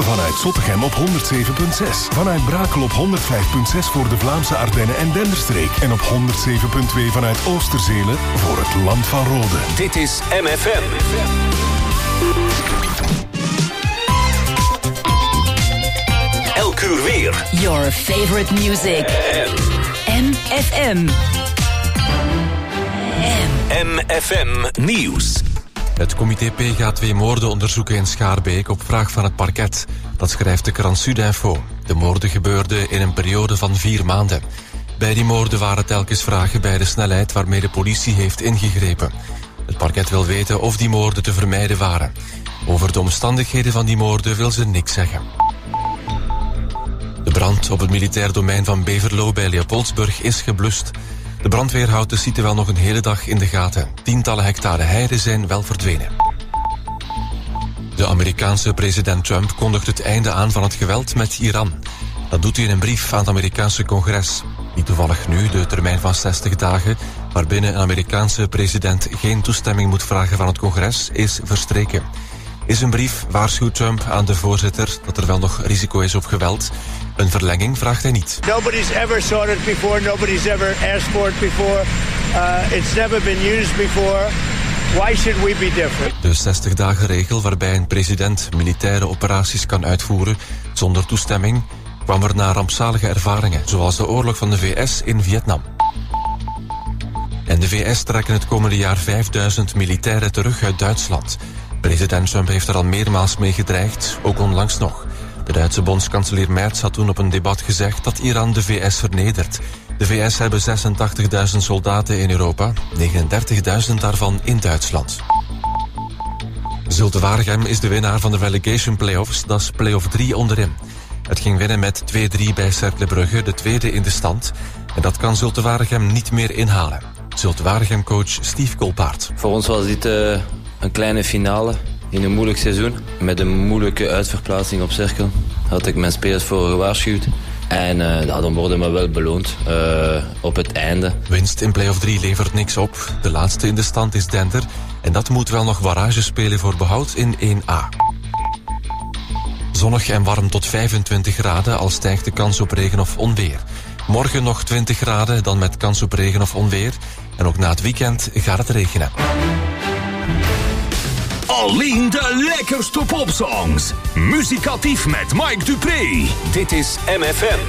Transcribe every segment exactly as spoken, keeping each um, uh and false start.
Vanuit Zottegem op honderd zeven komma zes. Vanuit Brakel op honderd vijf komma zes voor de Vlaamse Ardennen en Denderstreek. En op honderd zeven komma twee vanuit Oosterzelen voor het Land van Rode. Dit is M F M. Elk uur weer. Your favorite music. M F M. M F M Nieuws. Het comité P gaat twee moorden onderzoeken in Schaarbeek op vraag van het parket. Dat schrijft de krant Sudinfo. De moorden gebeurden in een periode van vier maanden. Bij die moorden waren telkens vragen bij de snelheid waarmee de politie heeft ingegrepen. Het parket wil weten of die moorden te vermijden waren. Over de omstandigheden van die moorden wil ze niks zeggen. De brand op het militair domein van Beverlo bij Leopoldsburg is geblust. De brandweer houdt de site wel nog een hele dag in de gaten. Tientallen hectare heide zijn wel verdwenen. De Amerikaanse president Trump kondigt het einde aan van het geweld met Iran. Dat doet hij in een brief aan het Amerikaanse congres. Niet toevallig nu, de termijn van zestig dagen... waarbinnen een Amerikaanse president geen toestemming moet vragen van het congres, is verstreken. In zijn brief waarschuwt Trump aan de voorzitter dat er wel nog risico is op geweld. Een verlenging vraagt hij niet. Nobody's ever sought it before. Nobody's ever asked for it before. Uh, it's never been used before. Why should we be different? De zestig-dagen-regel waarbij een president militaire operaties kan uitvoeren zonder toestemming kwam er na rampzalige ervaringen, zoals de oorlog van de V S in Vietnam. En de V S trekken het komende jaar vijfduizend militairen terug uit Duitsland. President Trump heeft er al meermaals mee gedreigd, ook onlangs nog. De Duitse bondskanselier Merz had toen op een debat gezegd dat Iran de V S vernedert. De V S hebben zesentachtigduizend soldaten in Europa, negenendertigduizend daarvan in Duitsland. Zulte Waregem is de winnaar van de relegation playoffs, dat is playoff drie onderin. Het ging winnen met twee drie bij Cercle Brugge, de tweede in de stand. En dat kan Zulte Waregem niet meer inhalen. Zulte Waregem-coach Steve Colpaert. Voor ons was dit uh, een kleine finale in een moeilijk seizoen. Met een moeilijke uitverplaatsing op Cercle. Had ik mijn spelers voor gewaarschuwd. En uh, ja, dan worden we wel beloond uh, op het einde. Winst in play-off drie levert niks op. De laatste in de stand is Dender. En dat moet wel nog barrage spelen voor behoud in één A. Zonnig en warm tot vijfentwintig graden, al stijgt de kans op regen of onweer. Morgen nog twintig graden, dan met kans op regen of onweer. En ook na het weekend gaat het regenen. Alleen de lekkerste popsongs. Muzikatief met Mike Dupré. Dit is M F M.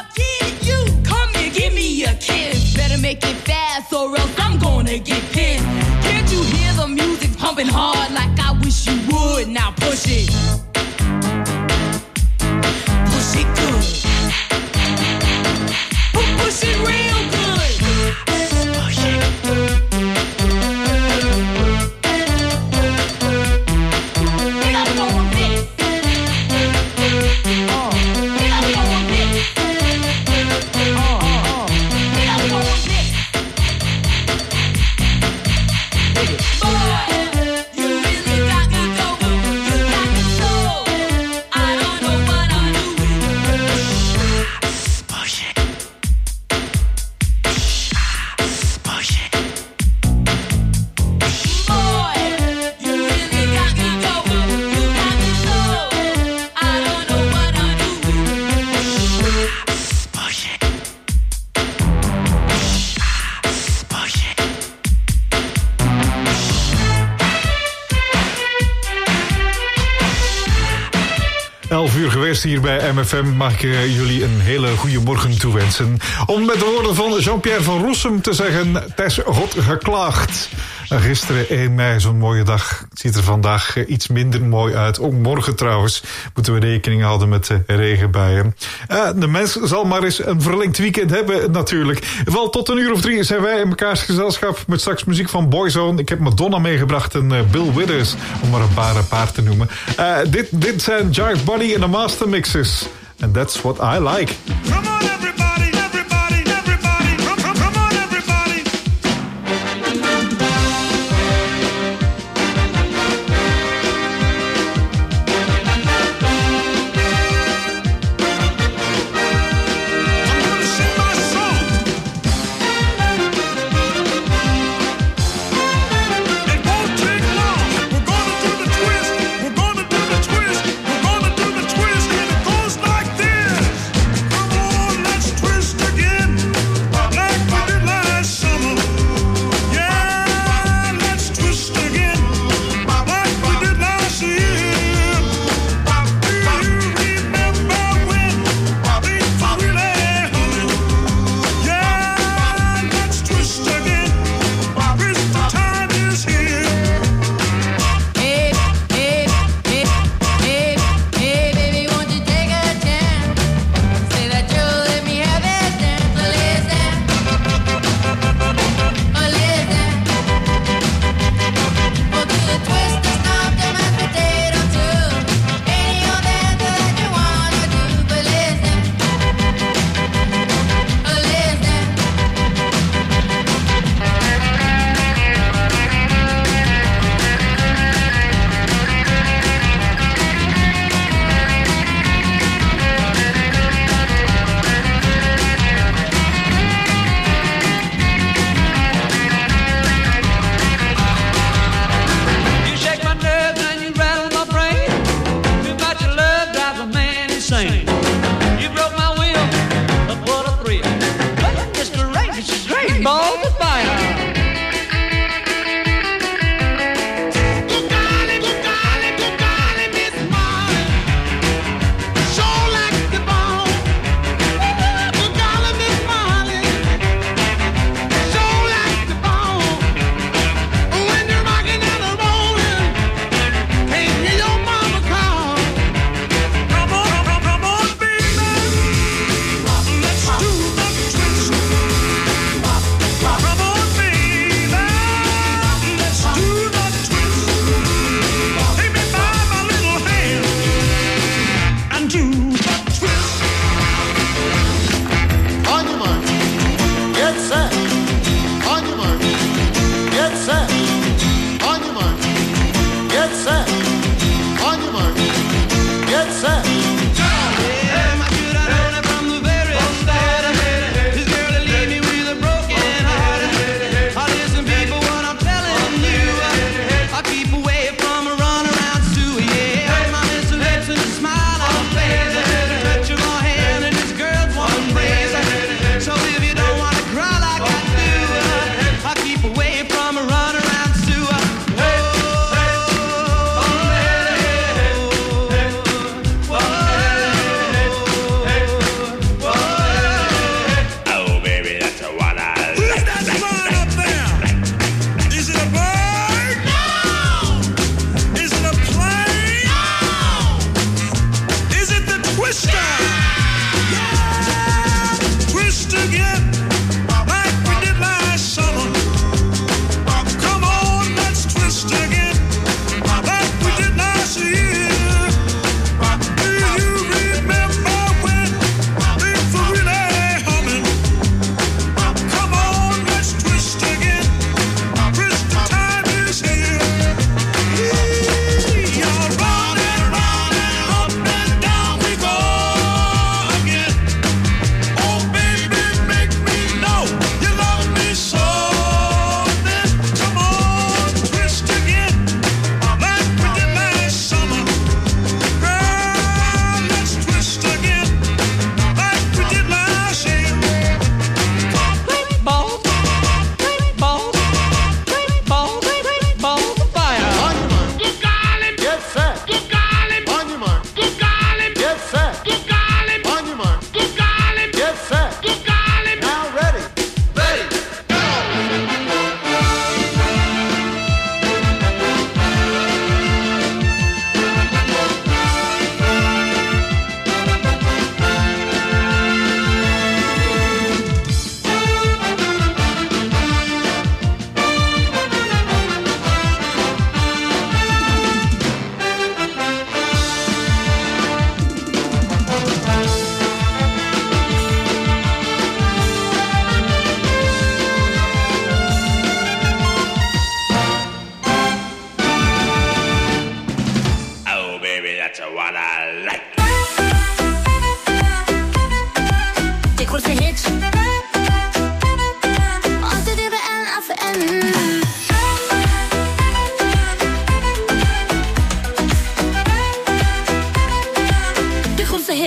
Make it fast or else I'm gonna get pissed. pumping hard like I wish you would. Now push it. Push it good. Push it real good. Push it. Get up on this. Oh. Get up on this. Oh, oh, oh. Get up on this. Boy, you really got me going. You got me so. I don't know what I'm doing. Push it. Push it. Boy, you really got me going. You got me so. I don't know what I'm doing. Push it. Push it. elf uur geweest hier bij M F M. Mag ik uh, jullie een hele goede morgen toewensen. Om met de woorden van Jean-Pierre van Rossum te zeggen: het is God geklaagd. Uh, gisteren één mei, zo'n mooie dag. Het ziet er vandaag uh, iets minder mooi uit. Ook morgen trouwens moeten we rekening houden met uh, regenbuien. Uh, de mens zal maar eens een verlengd weekend hebben natuurlijk. Wel, tot een uur of drie zijn wij in mekaars gezelschap met straks muziek van Boyzone. Ik heb Madonna meegebracht en uh, Bill Withers, om maar een paar, een paar te noemen. Uh, dit, dit zijn Jive Body en de Master Mixes. And that's what I like. Come on everybody, everybody, everybody. Come, come, come on everybody. I'm gonna sing my song. It won't take long. We're gonna do the twist. We're gonna do the twist. We're gonna do the twist. And it goes like this. Come on.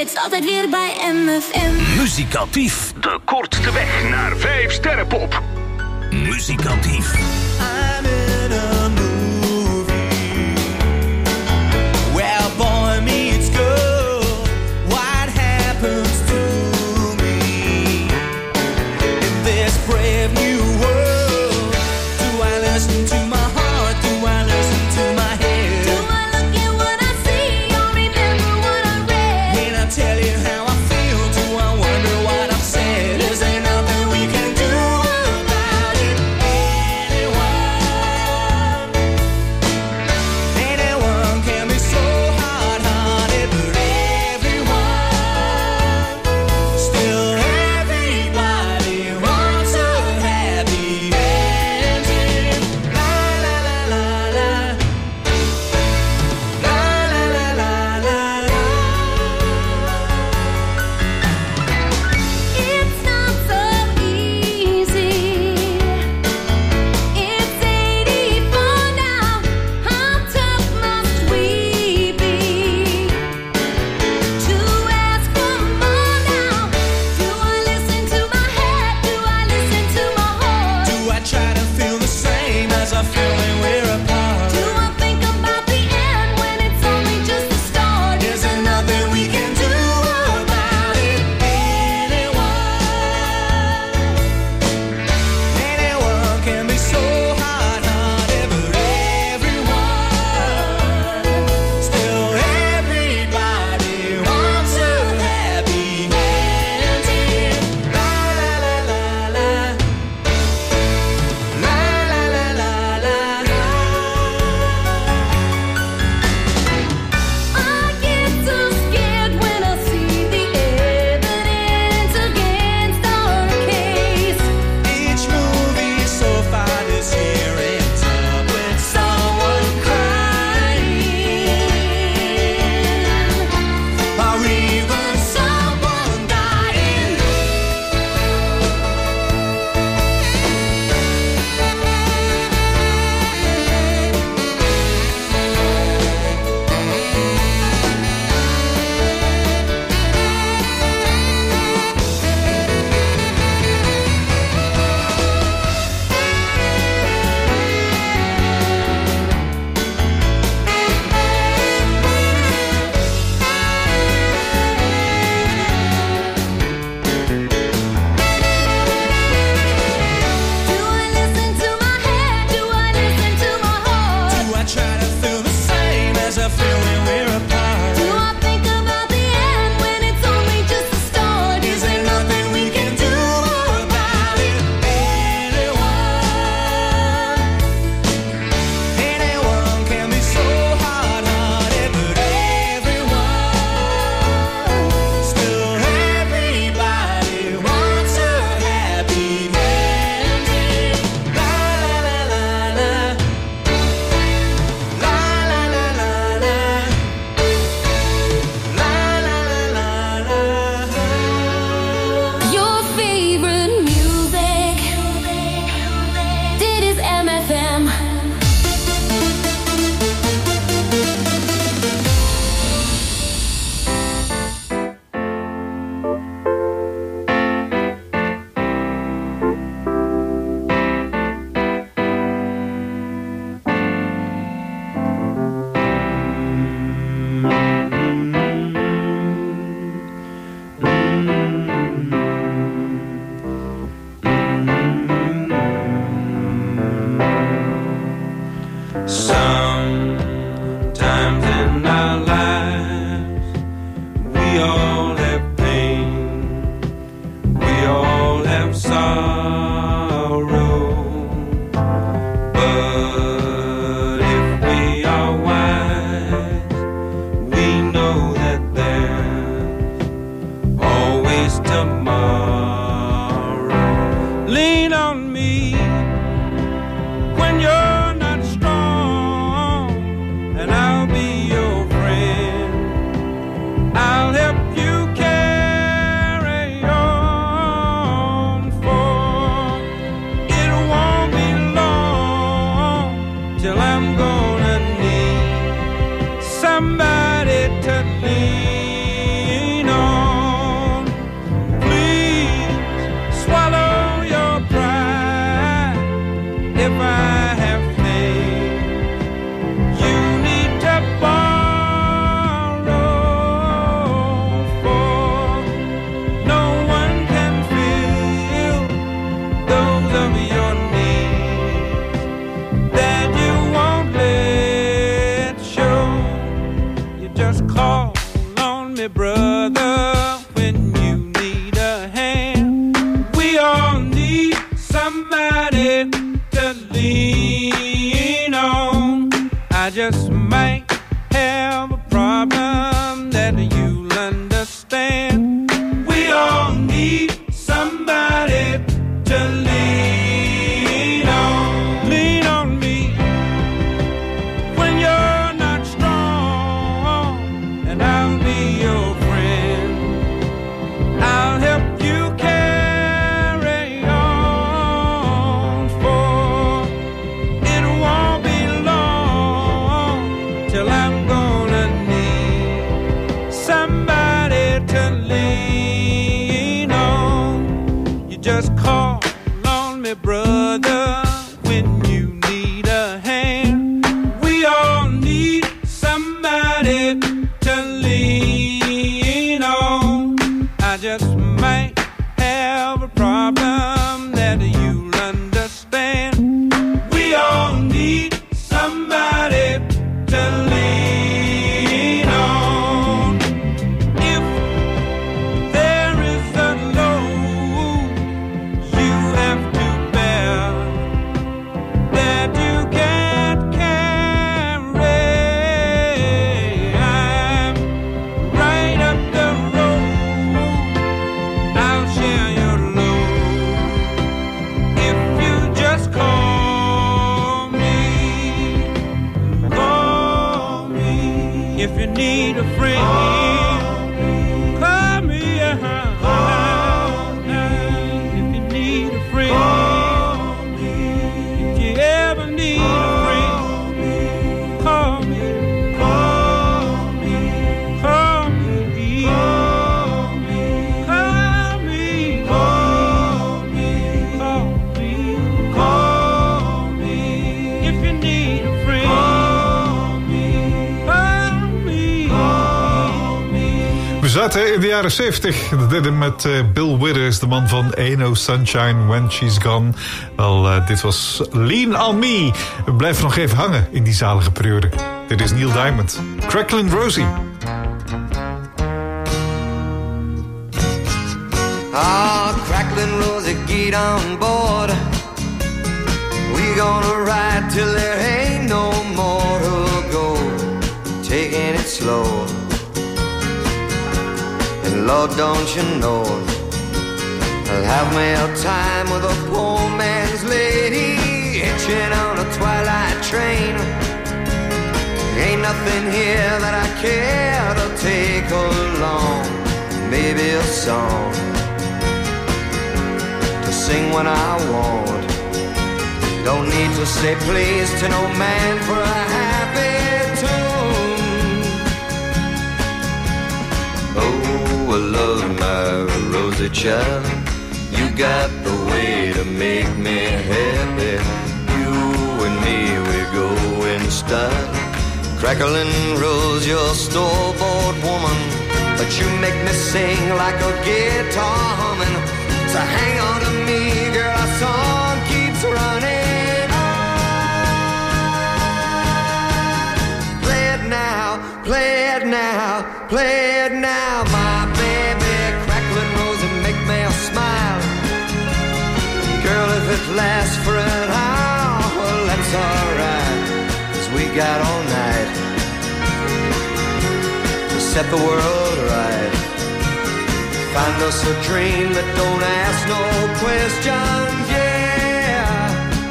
hits, altijd weer bij M F M. Muzikatief, de kortste weg naar vijf sterrenpop. Muzikatief. I'm in a movie where boy meets girl. What happens to me in this brave new world? Do I listen to my heart? Do I listen to my head? Do I look at what I see or remember what I read? When I tell you how I feel, do I wonder what I've said? Is there nothing we can do about it? Anyone, anyone can be so hard-hearted, but everyone, still everybody wants a happy somebody to lean on. I just might have a problem that you'll understand. We all need somebody to lean on. Lean on me when you're not strong, and I'll be your friend. I'll help you carry on, for it won't be long till I'm gonna need somebody to lean on. You just call on me, brother, when you need a hand. We all need somebody to lean on. I just might have a problem that you'll understand. We all need somebody to lean on. If there is a load you have to bear that you can't carry, I'm right up the road. I'll share your load if you just call me. Call me if you need a friend. Call me uh-huh. If you need a friend. If you ever need a friend, call me. Call me. Call me. Call me. Call me. Call me. Call me. If you need a friend, call me. Call me. We zaten in de jaren zeventig. Dat deden we met eh, Bill Withers, de man van Ain't No Sunshine When She's Gone. Wel, eh, dit was Lean On Me. We blijven nog even hangen in die zalige periode. Dit is Neil Diamond. Cracklin' Rosie. Ah, Cracklin' Rosie, get on board. We gonna ride till there ain't no more to go. Taking it slow. And Lord, don't you know, I'll have me a time with a poor man's lady, hitching on a twilight train. Ain't nothing here that I care to take along. Maybe a song to sing when I want. Don't need to say please to no man for a happy tune. Oh, I love my Rosie child. You got the way to make me happy. You and me, we go in style. Cracklin' Rose, you're a store-bought woman, but you make me sing like a guitar humming. So hang on to me, girl, our song keeps running on. Play it now, play it now, play it now, my baby. Cracklin' Rose and make me smile. Girl, if it lasts for an hour, well, that's alright, 'cause we got all night to set the world right. Find us a dream that don't ask no questions, yeah.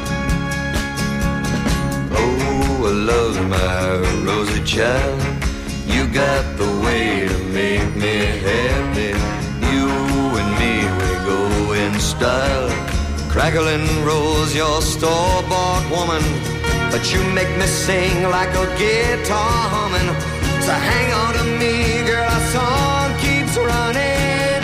Oh, I love my Rosie child. You got the way to make me happy. You and me, we go in style. Cracklin' Rose, you're a store-bought woman, but you make me sing like a guitar humming. So hang on to me, girl, our song keeps running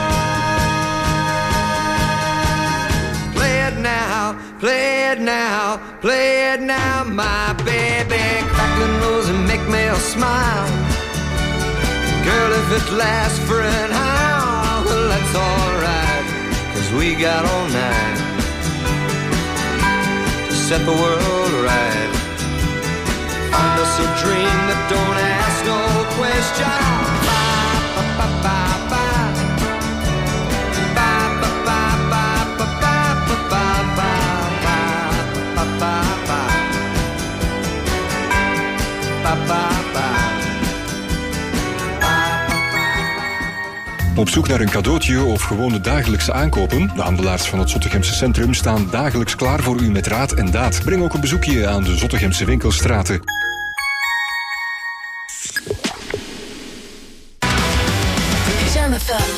on. Play it now, play it now, play it now, my baby. Cracklin' Rose and make me a smile. Girl, if it lasts for an hour, well, that's alright, 'cause we got all night to set the world right. Find us a dream that don't ask no questions. Bye, bye, bye, bye, bye. Bye, bye, bye, bye, bye, bye, bye, bye. Op zoek naar een cadeautje of gewoon de dagelijkse aankopen? De handelaars van het Zottegemse Centrum staan dagelijks klaar voor u met raad en daad. Breng ook een bezoekje aan de Zottegemse winkelstraten. Jam F M.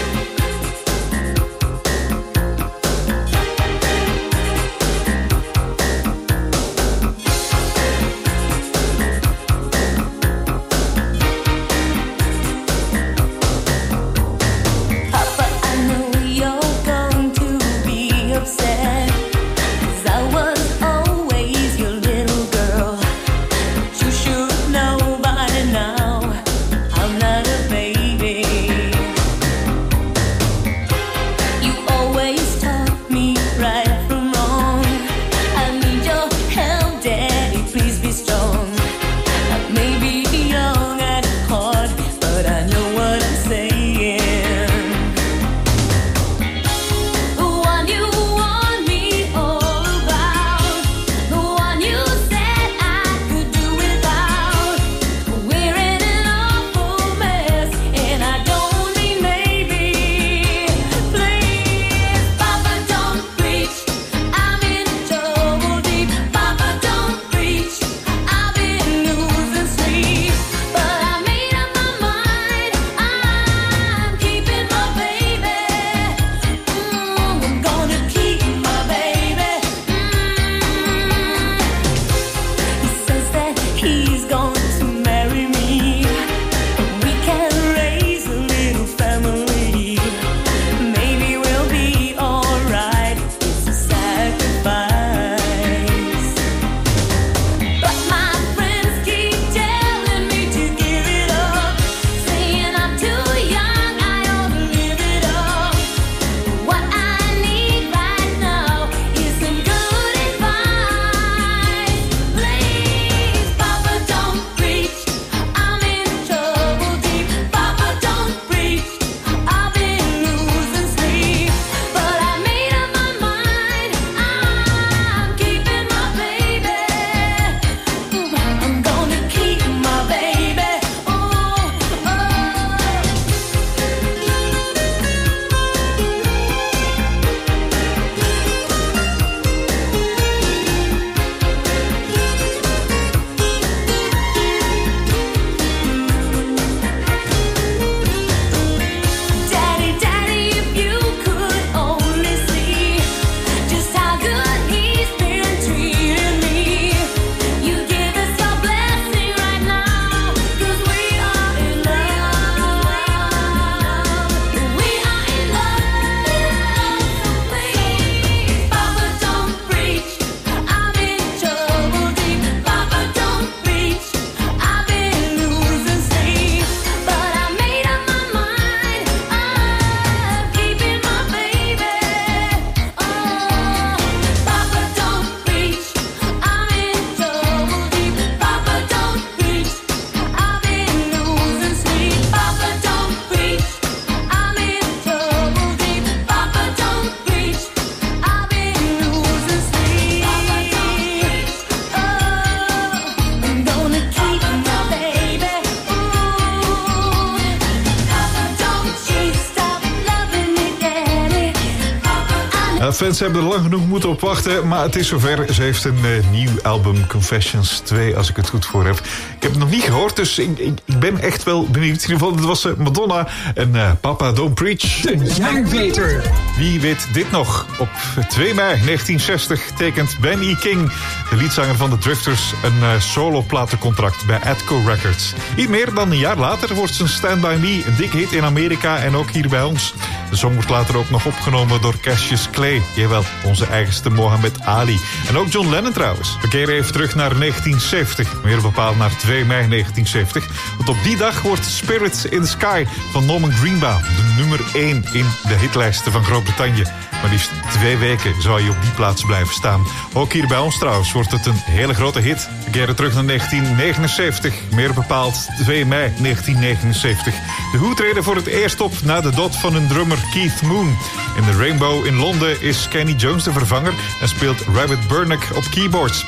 Fans hebben er lang genoeg moeten op wachten, maar het is zover. Ze heeft een uh, nieuw album, Confessions twee, als ik het goed voor heb. Ik heb het nog niet gehoord, dus ik, ik, ik ben echt wel benieuwd. In ieder geval, het was uh, Madonna en uh, Papa Don't Preach. De jaarbeter. Wie weet dit nog? Op twee mei negentien zestig tekent Ben E. King, de leadzanger van de Drifters, een uh, solo-platencontract bij Atco Records. Niet meer dan een jaar later wordt zijn Stand By Me een dikke hit in Amerika en ook hier bij ons. De song wordt later ook nog opgenomen door Cassius Clay. Jawel, onze eigenste Mohammed Ali. En ook John Lennon trouwens. We keren even terug naar negentien zeventig. Meer bepaald naar twee mei negentien zeventig. Want op die dag wordt Spirits in the Sky van Norman Greenbaum de nummer één in de hitlijsten van Groot-Brittannië. Maar liefst twee weken zou hij op die plaats blijven staan. Ook hier bij ons trouwens wordt het een hele grote hit. We keren terug naar negentien negenenzeventig. Meer bepaald twee mei negentien negenenzeventig. De Who treden voor het eerst op na de dood van hun drummer Keith Moon. In de Rainbow in Londen is Kenny Jones de vervanger en speelt Rabbit Burnick op keyboards.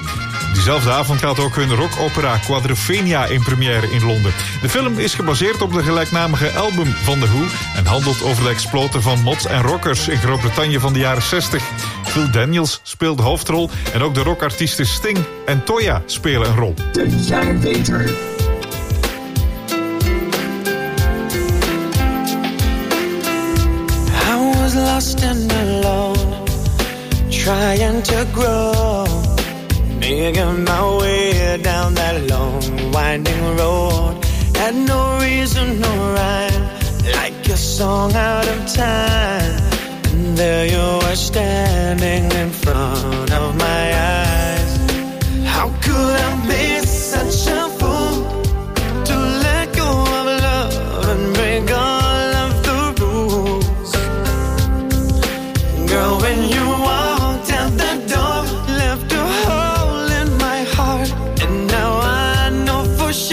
Diezelfde avond gaat ook hun rockopera Quadrophenia in première in Londen. De film is gebaseerd op de gelijknamige album van The Who en handelt over de exploten van mods en rockers in Groot-Brittannië van de jaren zestig. Phil Daniels speelt de hoofdrol en ook de rockartiesten Sting en Toya spelen een rol. De jaar beter. I was lost and alone, trying to grow, making my way down that long, winding road. Had no reason, no rhyme, like a song out of time. And there you were standing in front of my eyes. How could I be such a fool to let go of love and break all of the rules? Girl, when you walked out the door, left a hole in my heart, and now I know for sure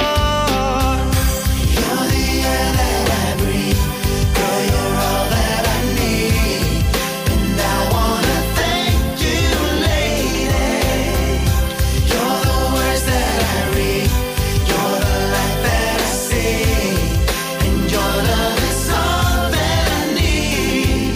you're the air that I breathe. Girl, you're all that I need, and I wanna thank you, lady. You're the words that I read, you're the light that I see, and your love is all that I need.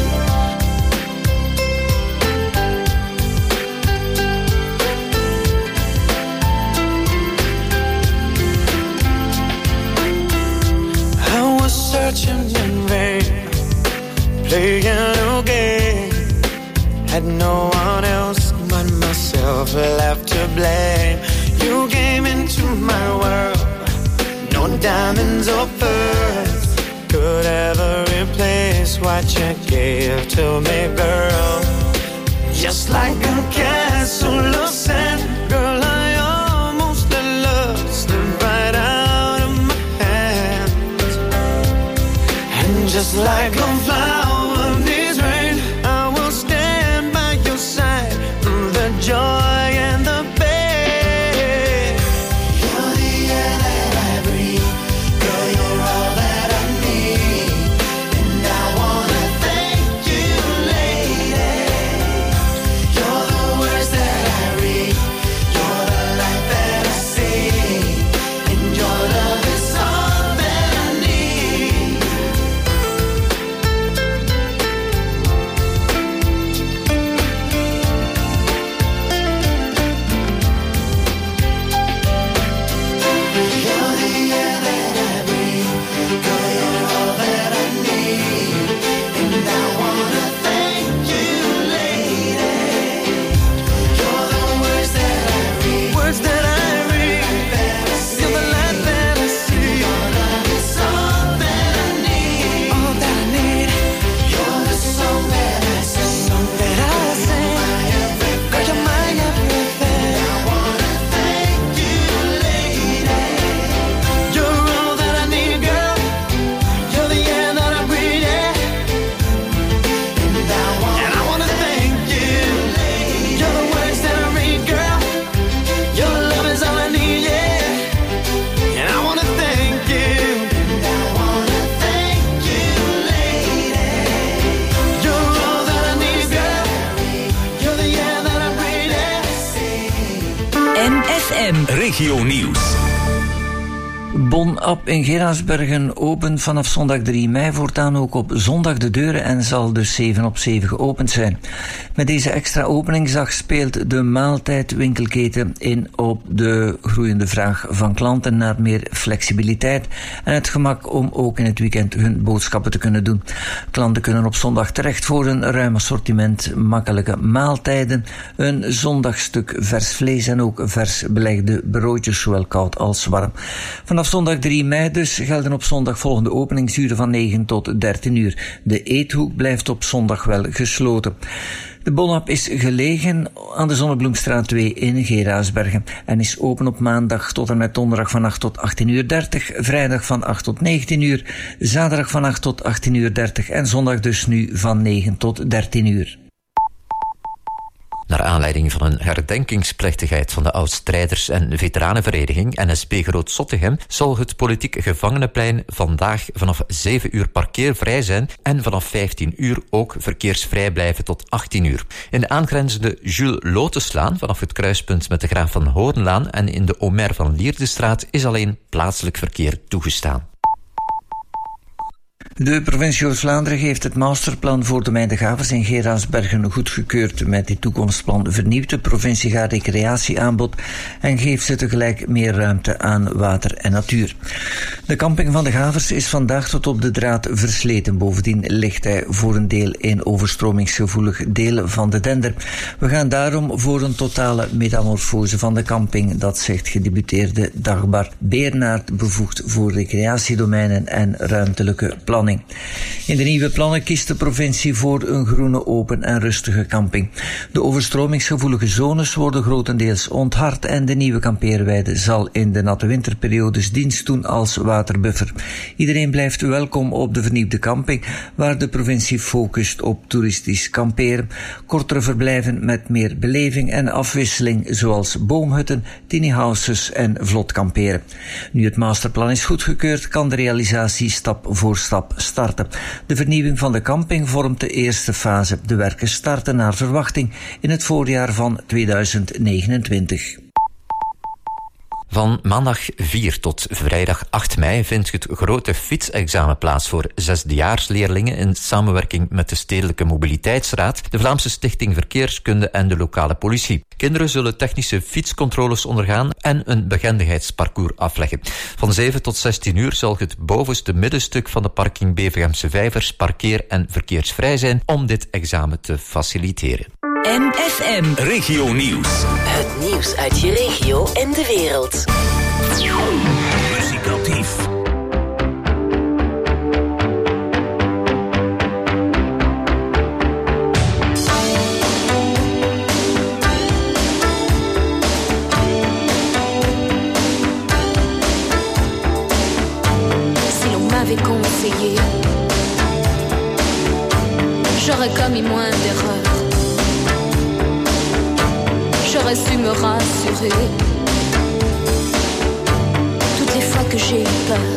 I was searching in vain, playing a game. Had no one else but myself left to blame. You came into my world, no diamonds or pearls could ever replace what you gave to me, girl. Just like a castle of sand, girl, I almost let love slip right out of my hands. And just like a flower needs rain, I will stand by your side through the joy and the pain. You're the air that I breathe, girl, you're all that I need, and I wanna thank you, lady. You're the words that I read, you're the light that I see, and your love is all that I need. You're the air that I breathe, girl, you're all that I need, and I wanna thank you, lady. You're the words that I read, words that I read, you're the light that I see, your love is all that I need, all that I need. You're the song that I sing, song that I sing, girl, you're my everything. I wanna thank you, lady. You're all that I need, girl. You're the air that I breathe, yeah. And I wanna thank you. You're the words that I read, girl. Your love is all I need, yeah. And I wanna thank you. And I wanna thank you, lady. You're all that I need, girl. You're the air that I breathe, yeah. M F M. Regio Nieuws. Bon App in Geraardsbergen opent vanaf zondag drie mei, voortaan ook op zondag de deuren en zal dus zeven op zeven geopend zijn. Met deze extra openingsdag speelt de maaltijdwinkelketen in op de groeiende vraag van klanten naar meer flexibiliteit en het gemak om ook in het weekend hun boodschappen te kunnen doen. Klanten kunnen op zondag terecht voor een ruim assortiment makkelijke maaltijden, een zondagstuk vers vlees en ook vers belegde broodjes, zowel koud als warm. Vanaf zondag drie mei dus gelden op zondag volgende openingsuren van negen tot dertien uur. De eethoek blijft op zondag wel gesloten. De Bon-App is gelegen aan de Zonnebloemstraat twee in Geraardsbergen en is open op maandag tot en met donderdag van acht tot achttien uur dertig, vrijdag van acht tot negentien uur, zaterdag van acht tot achttien uur dertig en zondag dus nu van negen tot dertien uur. Naar aanleiding van een herdenkingsplechtigheid van de oud-strijders- en veteranenvereniging N S B Groot Zottegem zal het politiek gevangenenplein vandaag vanaf zeven uur parkeervrij zijn en vanaf vijftien uur ook verkeersvrij blijven tot achttien uur. In de aangrenzende Jules Loteslaan vanaf het kruispunt met de Graaf van Hoornlaan en in de Omer van Lierdestraat is alleen plaatselijk verkeer toegestaan. De provincie Oost-Vlaanderen heeft het masterplan voor de Mijndegavers in Geraardsbergen goedgekeurd. Met dit toekomstplan vernieuwt de provincie haar recreatieaanbod en geeft ze tegelijk meer ruimte aan water en natuur. De camping van de Gavers is vandaag tot op de draad versleten. Bovendien ligt hij voor een deel in overstromingsgevoelig deel van de Dender. We gaan daarom voor een totale metamorfose van de camping, dat zegt gedeputeerde Dagbar Beernaert, bevoegd voor recreatiedomeinen en ruimtelijke planning. In de nieuwe plannen kiest de provincie voor een groene, open en rustige camping. De overstromingsgevoelige zones worden grotendeels onthard en de nieuwe kampeerweide zal in de natte winterperiodes dienst doen als waterbuffer. Iedereen blijft welkom op de vernieuwde camping, waar de provincie focust op toeristisch kamperen, kortere verblijven met meer beleving en afwisseling, zoals boomhutten, tiny houses en vlot kamperen. Nu het masterplan is goedgekeurd, kan de realisatie stap voor stap starten. De vernieuwing van de camping vormt de eerste fase. De werken starten naar verwachting in het voorjaar van tweeduizend negenentwintig. Van maandag vier tot vrijdag acht mei vindt het grote fietsexamen plaats voor zesdejaarsleerlingen in samenwerking met de Stedelijke Mobiliteitsraad, de Vlaamse Stichting Verkeerskunde en de lokale politie. Kinderen zullen technische fietscontroles ondergaan en een behendigheidsparcours afleggen. Van zeven tot zestien uur zal het bovenste middenstuk van de parking Bevegemse Vijvers parkeer- en verkeersvrij zijn om dit examen te faciliteren. M F M. Regio Nieuws. Het nieuws uit je regio en de wereld. Muzikatief. Si l'on m'avait conseillé, j'aurais commis moins d'erreurs. J'aurais su me rassurer toutes les fois que j'ai eu peur.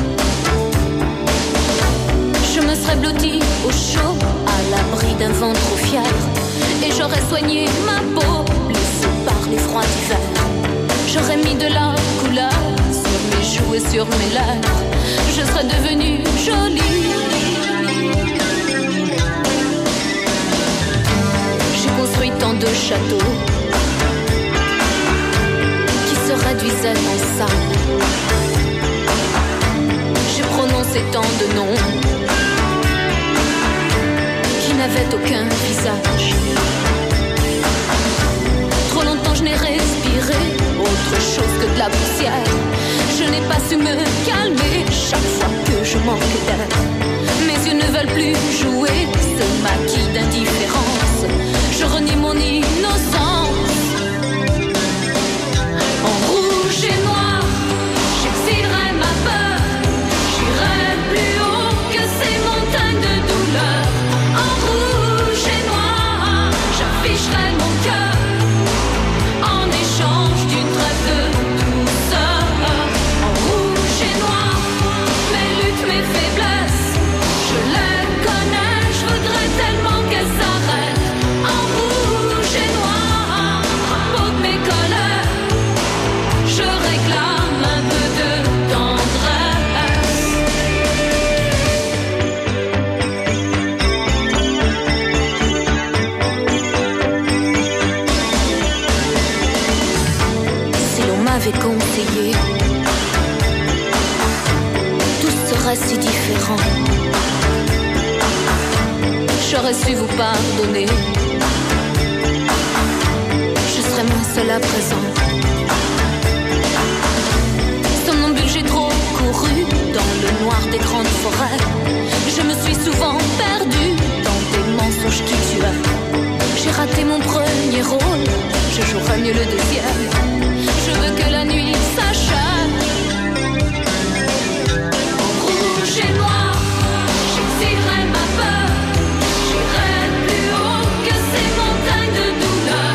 Je me serais blottie au chaud, à l'abri d'un vent trop fier, et j'aurais soigné ma peau, blessée par les froids d'hiver. J'aurais mis de la couleur sur mes joues et sur mes lèvres. Je serais devenue jolie. J'ai construit tant de châteaux réduisait en sable. J'ai prononcé tant de noms qui n'avaient aucun visage. Trop longtemps je n'ai respiré autre chose que de la poussière. Je n'ai pas su me calmer chaque fois que je manque d'air. Mes yeux ne veulent plus jouer ce maquis d'indifférence. Je renie mon innocence. En rouge et noir, j'exilerai ma peur. J'irai plus haut que ces montagnes de douleur. En rouge et noir, j'afficherai mon cœur en échange d'une trêve de douceur. En rouge et noir, mes luttes, mes faiblesses, je les connais, je voudrais tellement qu'elles s'arrêtent. En rouge et noir, pour de mes colères, je réclame un peu de tendresse. Si l'on m'avait conseillé, tout serait si différent. J'aurais su vous pardonner. Je serais moins seule à présent. Somnambule, j'ai trop couru dans le noir des grandes forêts. Je me suis souvent perdue dans des mensonges qui tuent. J'ai raté mon premier rôle, je jouerai mieux le deuxième. Je veux que la nuit s'achève. En rouge et noir, j'exilerai ma peur. J'irai plus haut que ces montagnes de douleur.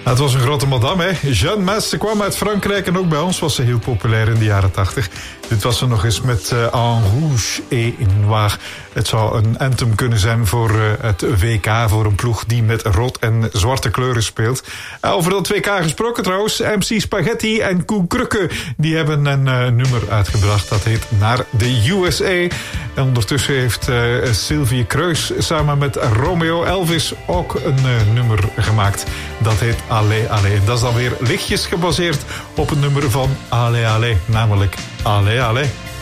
Het was een grote madame, hè. Jeanne Mas, ze kwam uit Frankrijk en ook bij ons was ze heel populair in de jaren tachtig. Dit was ze nog eens met uh, En Rouge et Noir. Het zou een anthem kunnen zijn voor uh, het W K, voor een ploeg die met rood en zwarte kleuren speelt. Uh, over dat W K gesproken trouwens, M C Spaghetti en Koen Krukke, die hebben een uh, nummer uitgebracht. Dat heet Naar de U S A. En ondertussen heeft uh, Sylvie Kreus samen met Romeo Elvis ook een uh, nummer gemaakt. Dat heet Allez, Allez. Dat is dan weer lichtjes gebaseerd op een nummer van Allez, Allez. Namelijk Allez, Allez.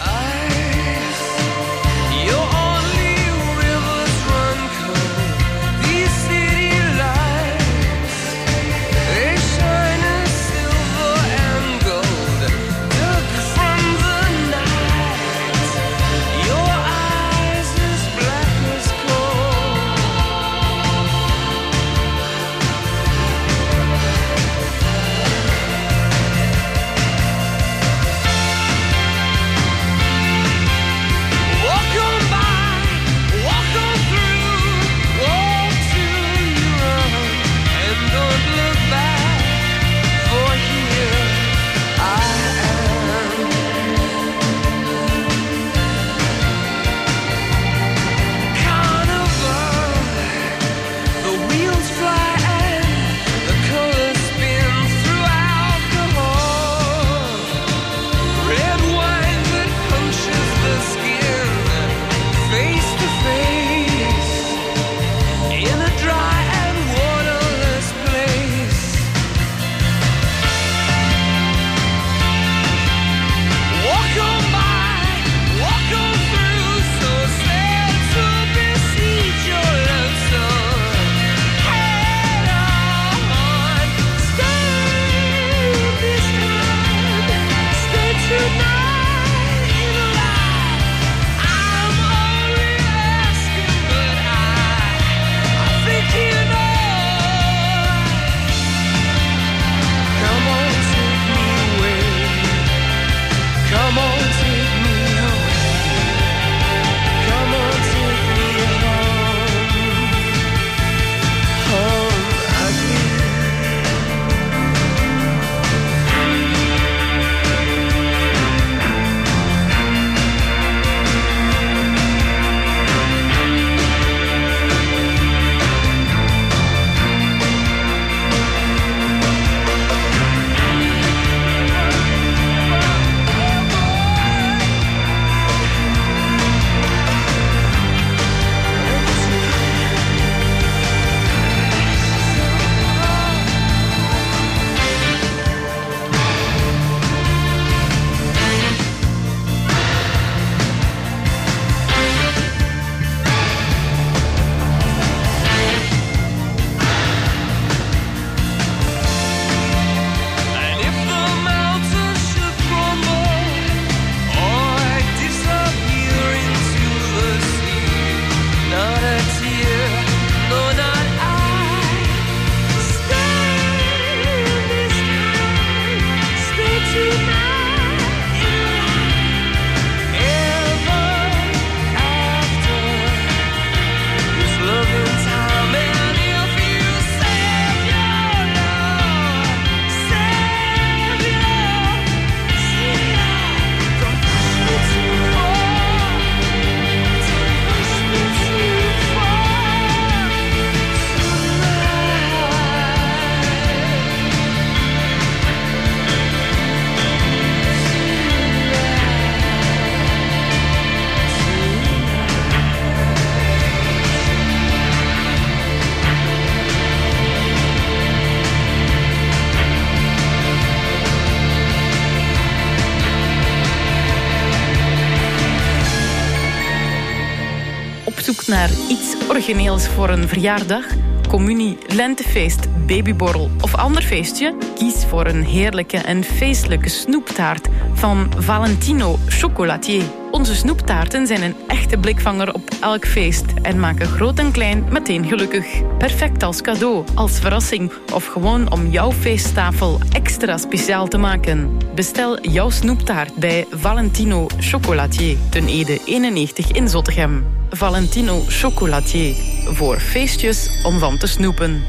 Naar iets origineels voor een verjaardag, communie, lentefeest, babyborrel of ander feestje? Kies voor een heerlijke en feestelijke snoeptaart van Valentino Chocolatier. Onze snoeptaarten zijn een echte blikvanger op elk feest en maken groot en klein meteen gelukkig. Perfect als cadeau, als verrassing of gewoon om jouw feesttafel extra speciaal te maken. Bestel jouw snoeptaart bij Valentino Chocolatier, ten Ede eenennegentig in Zottegem. Valentino Chocolatier, voor feestjes om van te snoepen.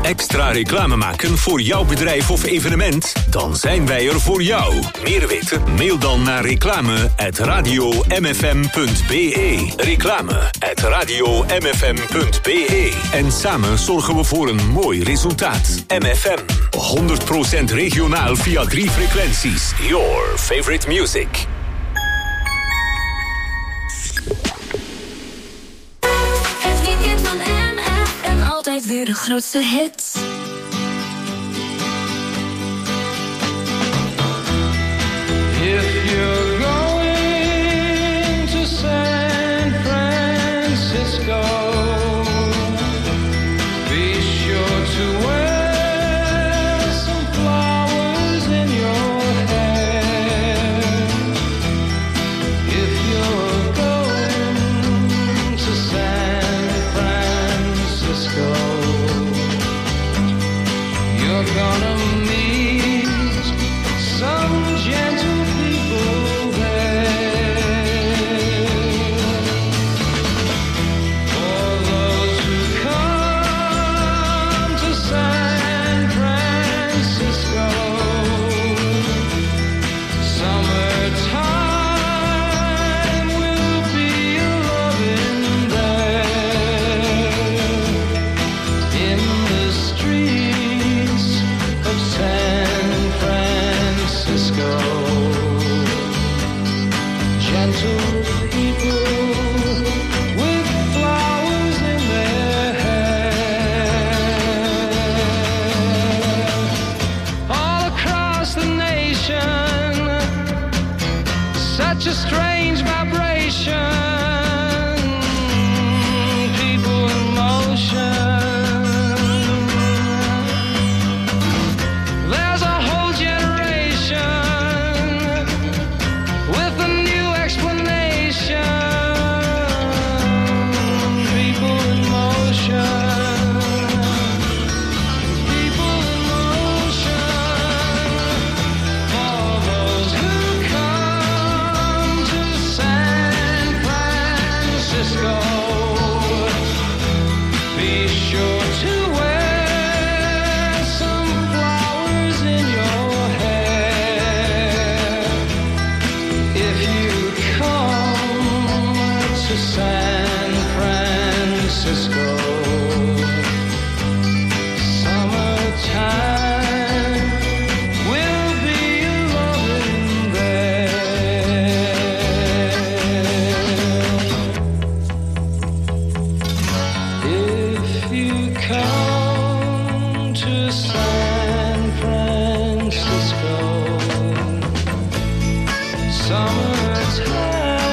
Extra reclame maken voor jouw bedrijf of evenement? Dan zijn wij er voor jou. Meer weten? Mail dan naar reclame at radio m f m punt b e. Reclame at radio m f m punt b e. En samen zorgen we voor een mooi resultaat. M F M, honderd procent regionaal via drie frequenties. Your favorite music. Het weekend van M F M, altijd weer de grootste hits. If you're going to San Francisco, be sure to wear some flowers in your hair. If you're going to San Francisco, you're gonna meet some gentle people there. For those who come to San Francisco, summertime will be a loving there. In the streets of San Francisco, gentle people with flowers in their hair. All across the nation, such a strange vibration. People in motion. There's a whole generation with a new explanation. People in motion. People in motion. For those who come to San Francisco, be sure to wear some flowers in your hair. If you come to San Francisco, summertime will be loving there. If you come to San Francisco, summertime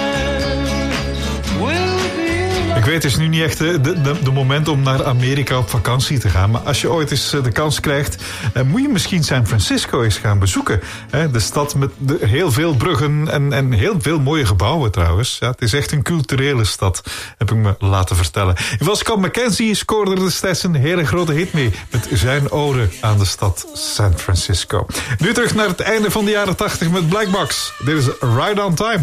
will be Ik weet, het is nu niet echt de, de, de moment om naar Amerika op vakantie te gaan. Maar als je ooit eens de kans krijgt, eh, moet je misschien San Francisco eens gaan bezoeken. Hè, de stad met de, heel veel bruggen en, en heel veel mooie gebouwen trouwens. Ja, het is echt een culturele stad, heb ik me laten vertellen. En Scott McKenzie scoorde er destijds een hele grote hit mee met zijn ode aan de stad San Francisco. Nu terug naar het einde van de jaren tachtig met Black Box. Dit is Right on Time.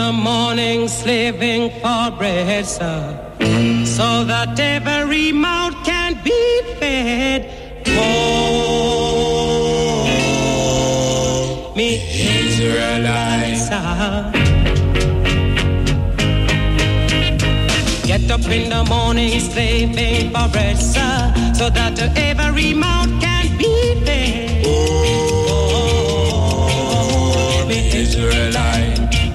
the morning slaving for bread, sir, so that every mouth can be fed. Oh, me Israelites, sir. Get up in the morning slaving for bread, sir, so that every mouth can be fed. Oh, me Israelite.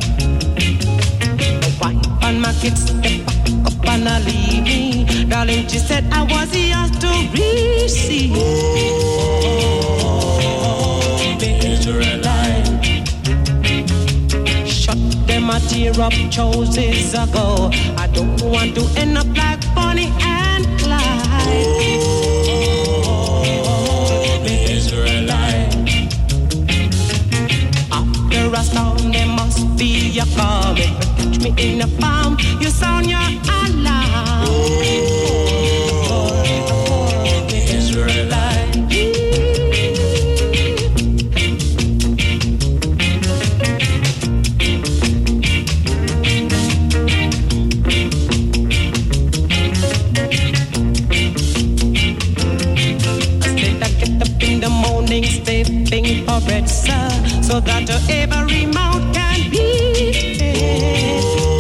And my kids step up and I leave me. Darling, she said I was yours to receive. Oh, the Israelite. Shut them a tear up choices ago. I don't want to end up like Bonnie and Clyde. Oh, the Israelite. After a storm, there must be a calm. Catch me in the palm, you sound your alarm. Oh, the Israelite. I said I get up in the morning, stepping for bread, sir, so that every mouth can be fed.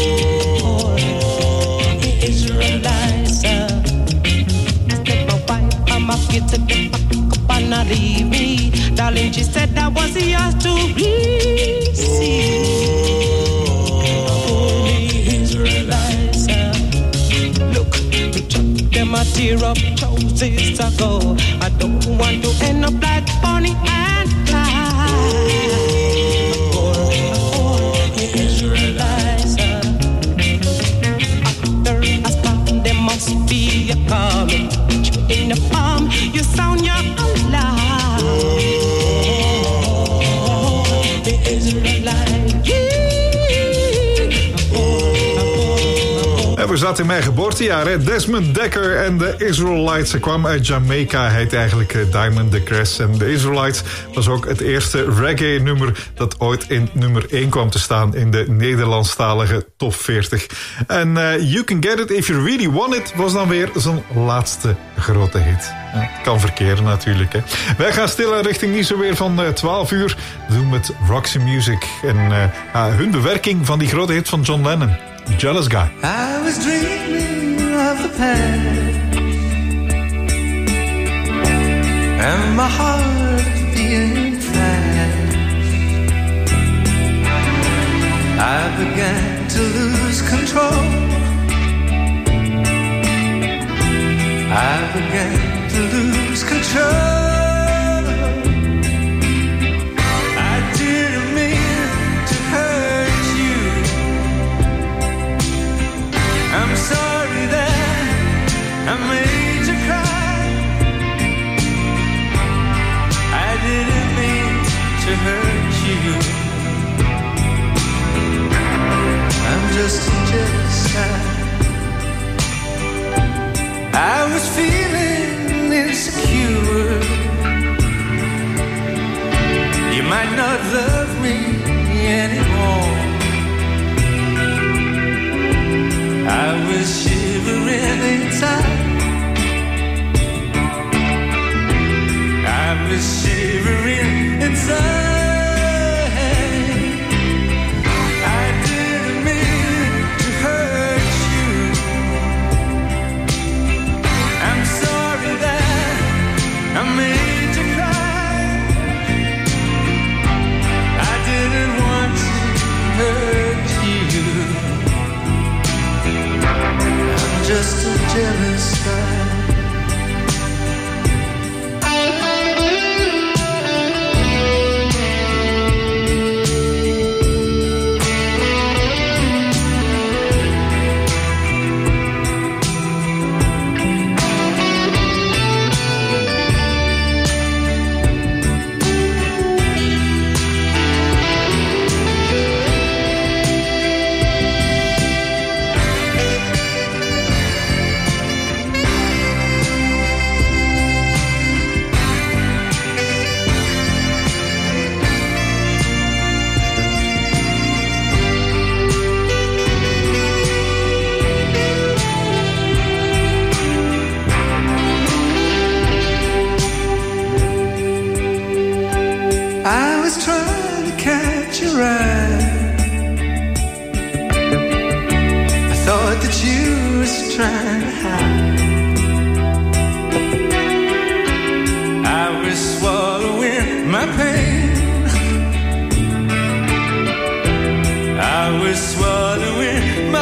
To get back up and leave me. Darling, she said that was yours to receive. Holy Israelites, look, you chuck them a tear up choices ago. I don't want to end up like Bonnie and Clyde. Holy Israelites, after a storm there must be a calm. In the palm, you sound your alarm. Oh, the Israelite. En we zaten in mijn geboortejaar, hè? Desmond Dekker en de Israelites. Ze kwam uit Jamaica, heet eigenlijk Diamond the Crest. En de Israelites was ook het eerste reggae-nummer dat ooit in nummer één kwam te staan in de Nederlandstalige top veertig. En uh, You Can Get It If You Really Want It was dan weer zijn laatste grote hit. Ja, het kan verkeren natuurlijk. Hè. Wij gaan stil richting niet zo weer van uh, twaalf uur. We doen met Roxy Music en uh, uh, hun bewerking van die grote hit van John Lennon. Jealous Guy. I was dreaming of the past and my heart being fast. I began to lose control. I began to lose control. I'm sorry that I made you cry. I didn't mean to hurt you. I'm just a jealous guy. I was feeling insecure.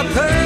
a person.